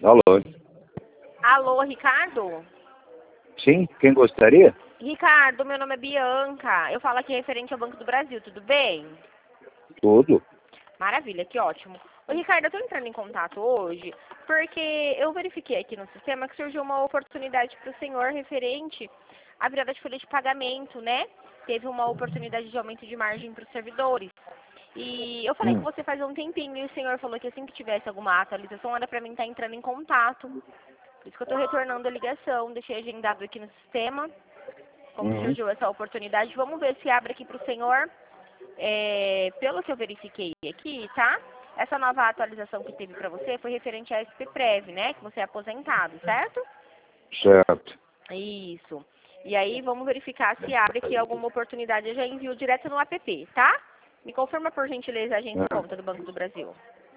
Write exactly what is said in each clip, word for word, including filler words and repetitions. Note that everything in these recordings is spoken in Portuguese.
Alô? Alô, Ricardo? Sim, quem gostaria? Ricardo, meu nome é Bianca. Eu falo aqui referente ao Banco do Brasil, tudo bem? Tudo. Maravilha, que ótimo. Ô, Ricardo, eu tô entrando em contato hoje porque eu verifiquei aqui no sistema que surgiu uma oportunidade para o senhor referente à virada de folha de pagamento, né? Teve uma oportunidade de aumento de margem para os servidores. E eu falei Hum. com você faz um tempinho e o senhor falou que assim que tivesse alguma atualização era para mim estar entrando em contato. Por isso que eu estou retornando a ligação, deixei agendado aqui no sistema. Como Uhum. surgiu essa oportunidade, vamos ver se abre aqui para o senhor. É, pelo que eu verifiquei aqui, tá? Essa nova atualização que teve para você foi referente à S P Prev, né? Que você é aposentado, certo? Certo. Isso. E aí vamos verificar se abre aqui alguma oportunidade. Eu já envio direto no app, tá? Me confirma por gentileza a agência É. conta do Banco do Brasil.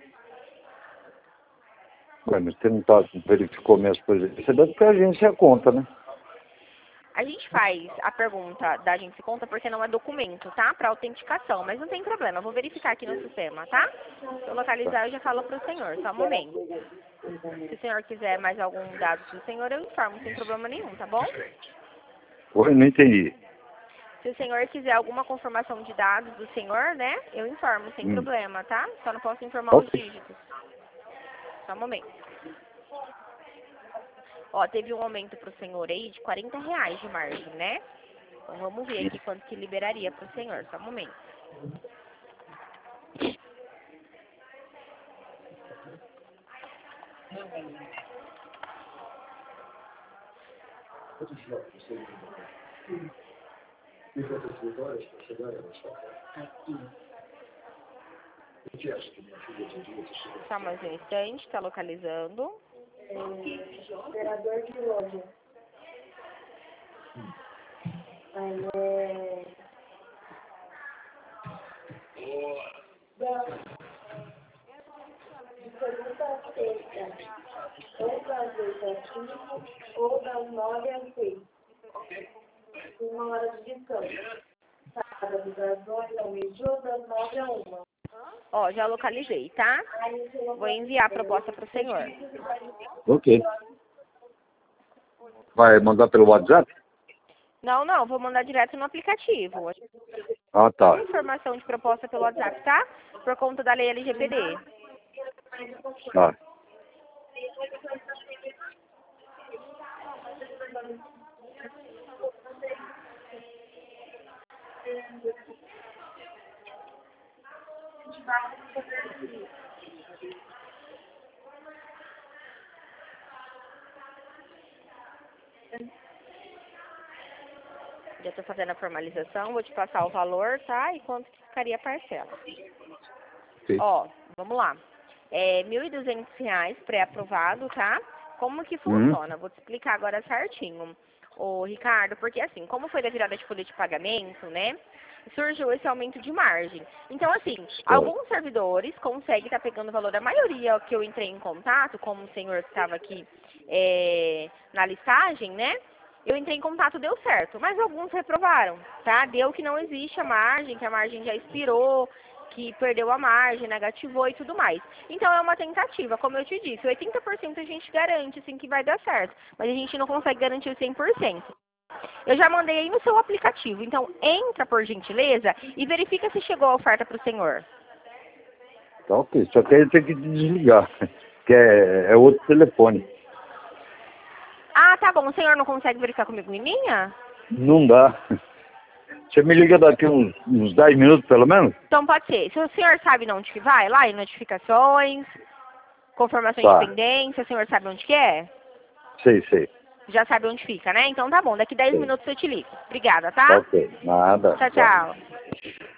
Ué, mas você não tá, verificou minhas coisas. Você deve ter agência a conta, né? A gente faz a pergunta da agência conta porque não é documento, tá? Para autenticação, mas não tem problema. Eu vou verificar aqui no sistema, tá? Se eu localizar, eu já falo para o senhor. Só um momento. Se o senhor quiser mais algum dado do senhor, eu informo sem problema nenhum, tá bom? Oi, não entendi. Se o senhor quiser alguma confirmação de dados do senhor, né? Eu informo sem Hum. problema, tá? Só não posso informar os Ok. dígitos. Só um momento. Ó, teve um aumento pro senhor aí de quarenta reais de margem, né? Então vamos ver aqui quanto que liberaria pro senhor. Só um momento. Só mais um instante, tá localizando. Operador de loja. Aí é... Da... De segunda a sexta, ou das oito às cinco, ou das nove às seis. Com uma hora de descanso. Sábado, das nove ao meio-dia, ou das nove a uma. Ó, já localizei, tá? Vou enviar a proposta pro senhor. Ok. Vai mandar pelo WhatsApp? Não, não, vou mandar direto no aplicativo. Ah, tá. Informação de proposta pelo WhatsApp, tá? Por conta da lei L G P D. Tá. Já tô fazendo a formalização, vou te passar o valor, tá? E quanto que ficaria a parcela. Ok. Ó, vamos lá. É mil e duzentos reais pré-aprovado, tá? Como que Hum. funciona? Vou te explicar agora certinho, ô Ricardo, porque assim, como foi da virada de folha de pagamento, né? Surgiu esse aumento de margem. Então, assim, alguns servidores conseguem estar pegando o valor da maioria que eu entrei em contato, como o senhor que estava aqui é, na listagem, né? Eu entrei em contato, deu certo, mas alguns reprovaram, tá? Deu que não existe a margem, que a margem já expirou, que perdeu a margem, negativou e tudo mais. Então é uma tentativa, como eu te disse, oitenta por cento a gente garante, sim, que vai dar certo, mas a gente não consegue garantir cem por cento. Eu já mandei aí no seu aplicativo, então entra por gentileza e verifica se chegou a oferta para o senhor. Tá ok. Só que aí tem que desligar. Que é, é outro telefone. Ah, tá bom, o senhor não consegue verificar comigo em linha? Não dá. Você me liga daqui uns, uns dez minutos, pelo menos? Então pode ser. Se o senhor sabe onde que vai, lá em notificações, confirmações Tá. de pendência, o senhor sabe onde que é? Sei, sei. Já sabe onde fica, né? Então tá bom, daqui dez Sei. minutos eu te ligo. Obrigada, Tá tá? ok. Nada. Tchau, Tchau. tchau.